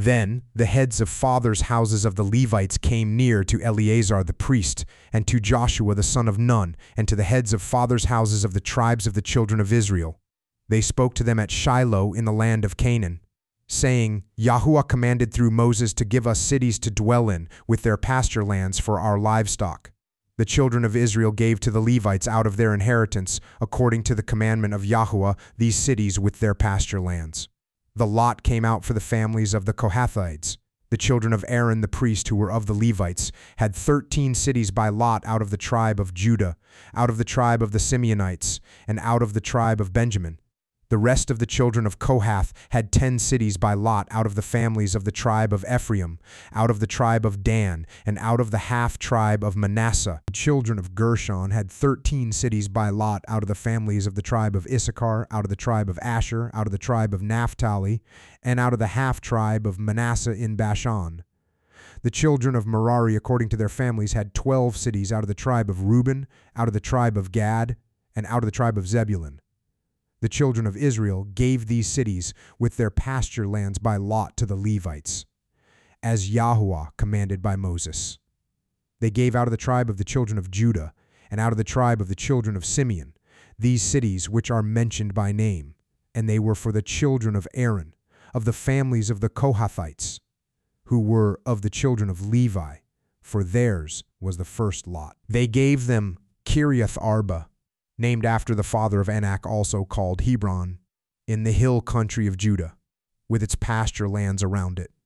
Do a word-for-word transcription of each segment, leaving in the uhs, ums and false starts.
Then the heads of fathers' houses of the Levites came near to Eleazar the priest, and to Joshua the son of Nun, and to the heads of fathers' houses of the tribes of the children of Israel. They spoke to them at Shiloh in the land of Canaan, saying, Yahuwah commanded through Moses to give us cities to dwell in, with their pasture lands for our livestock. The children of Israel gave to the Levites out of their inheritance, according to the commandment of Yahuwah, these cities with their pasture lands. The lot came out for the families of the Kohathites. The children of Aaron the priest, who were of the Levites, had thirteen cities by lot out of the tribe of Judah, out of the tribe of the Simeonites, and out of the tribe of Benjamin. The rest of the children of Kohath had ten cities by lot out of the families of the tribe of Ephraim, out of the tribe of Dan, and out of the half-tribe of Manasseh. The children of Gershon had thirteen cities by lot out of the families of the tribe of Issachar, out of the tribe of Asher, out of the tribe of Naphtali, and out of the half-tribe of Manasseh in Bashan. The children of Merari, according to their families, had twelve cities out of the tribe of Reuben, out of the tribe of Gad, and out of the tribe of Zebulun. The children of Israel gave these cities with their pasture lands by lot to the Levites, as Yahuwah commanded by Moses. They gave out of the tribe of the children of Judah, and out of the tribe of the children of Simeon, these cities which are mentioned by name, and they were for the children of Aaron, of the families of the Kohathites, who were of the children of Levi, for theirs was the first lot. They gave them Kiriath Arba, named after the father of Anak, also called Hebron, in the hill country of Judah, with its pasture lands around it.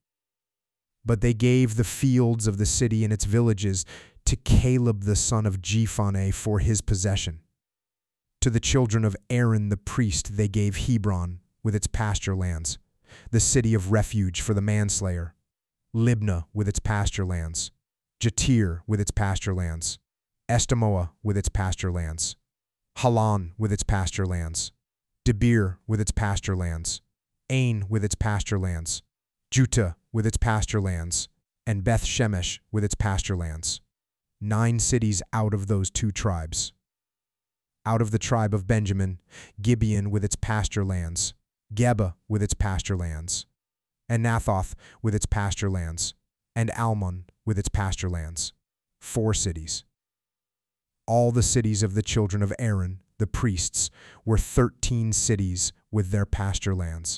But they gave the fields of the city and its villages to Caleb the son of Jephunneh for his possession. To the children of Aaron the priest they gave Hebron with its pasture lands, the city of refuge for the manslayer, Libnah with its pasture lands, Jatir with its pasture lands, Estemoa with its pasture lands, Halan with its pasture lands, Debir with its pasture lands, Ain with its pasture lands, Juttah with its pasture lands, and Beth Shemesh with its pasture lands. Nine cities out of those two tribes. Out of the tribe of Benjamin, Gibeon with its pasture lands, Geba with its pasture lands, and Nathoth with its pasture lands, and Almon with its pasture lands. Four cities. All the cities of the children of Aaron, the priests, were thirteen cities with their pasture lands.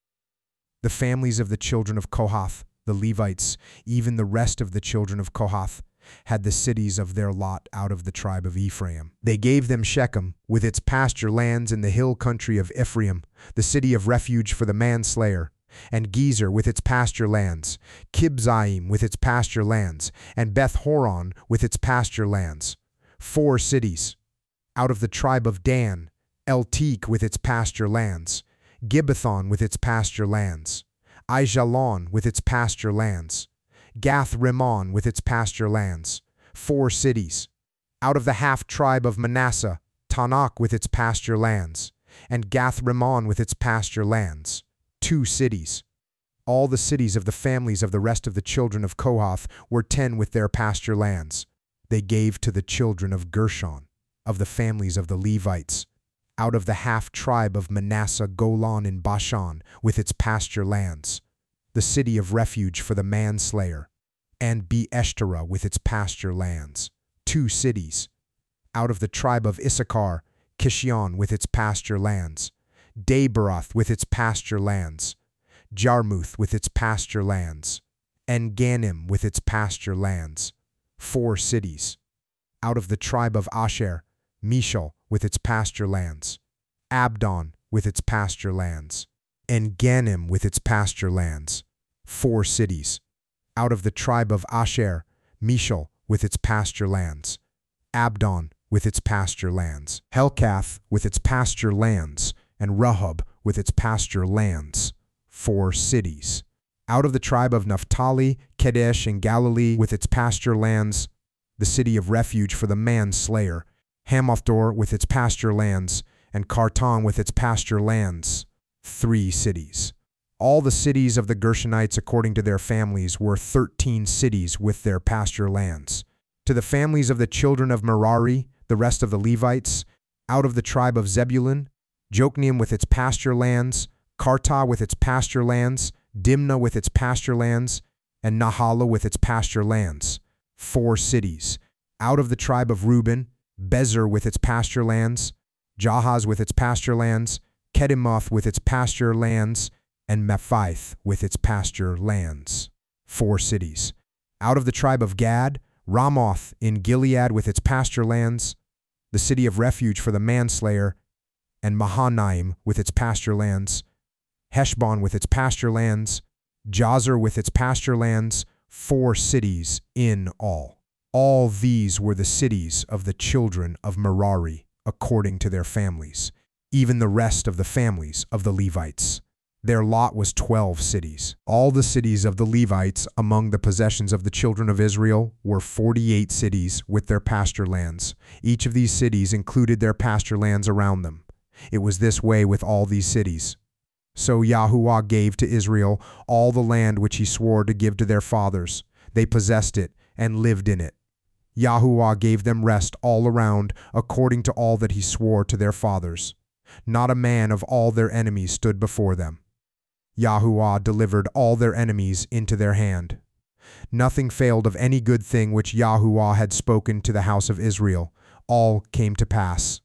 The families of the children of Kohath, the Levites, even the rest of the children of Kohath, had the cities of their lot out of the tribe of Ephraim. They gave them Shechem, with its pasture lands in the hill country of Ephraim, the city of refuge for the manslayer, and Gezer with its pasture lands, Kibzaim with its pasture lands, and Beth Horon with its pasture lands. Four cities. Out of the tribe of Dan, Elteek with its pasture lands, Gibbethon with its pasture lands, Aijalon with its pasture lands, Gath Rimmon with its pasture lands. Four cities. Out of the half-tribe of Manasseh, Tanakh with its pasture lands, and Gath Rimmon with its pasture lands. Two cities. All the cities of the families of the rest of the children of Kohath were ten with their pasture lands. They gave to the children of Gershon, of the families of the Levites, out of the half-tribe of Manasseh, Golan in Bashan, with its pasture lands, the city of refuge for the manslayer, and Be-eshtera with its pasture lands. Two cities. Out of the tribe of Issachar, Kishion with its pasture lands, Daberoth with its pasture lands, Jarmuth with its pasture lands, and Ganim with its pasture lands. Four cities. Out of the tribe of Asher, Mishal with its pasture lands, Abdon with its pasture lands, and Ganim with its pasture lands. Four cities. Out of the tribe of Asher, Mishal with its pasture lands, Abdon with its pasture lands, Helkath with its pasture lands, and Rehob with its pasture lands. Four cities. Out of the tribe of Naphtali, Kadesh in Galilee with its pasture lands, the city of refuge for the manslayer, Hamothdoor with its pasture lands, and Kartan with its pasture lands. Three cities. All the cities of the Gershonites according to their families were thirteen cities with their pasture lands. To the families of the children of Merari, the rest of the Levites, out of the tribe of Zebulun, Jokneam with its pasture lands, Kartah with its pasture lands, Dimnah with its pasture lands, and Nahala with its pasture lands, four cities. Out of the tribe of Reuben, Bezer with its pasture lands, Jahaz with its pasture lands, Kedemoth with its pasture lands, and Mephaath with its pasture lands, four cities. Out of the tribe of Gad, Ramoth in Gilead with its pasture lands, the city of refuge for the manslayer, and Mahanaim with its pasture lands, Heshbon with its pasture lands, Jazer with its pasture lands, four cities in all. All these were the cities of the children of Merari, according to their families, even the rest of the families of the Levites. Their lot was twelve cities. All the cities of the Levites among the possessions of the children of Israel were forty-eight cities with their pasture lands. Each of these cities included their pasture lands around them. It was this way with all these cities. So Yahuwah gave to Israel all the land which he swore to give to their fathers. They possessed it and lived in it. Yahuwah gave them rest all around, according to all that he swore to their fathers. Not a man of all their enemies stood before them. Yahuwah delivered all their enemies into their hand. Nothing failed of any good thing which Yahuwah had spoken to the house of Israel. All came to pass.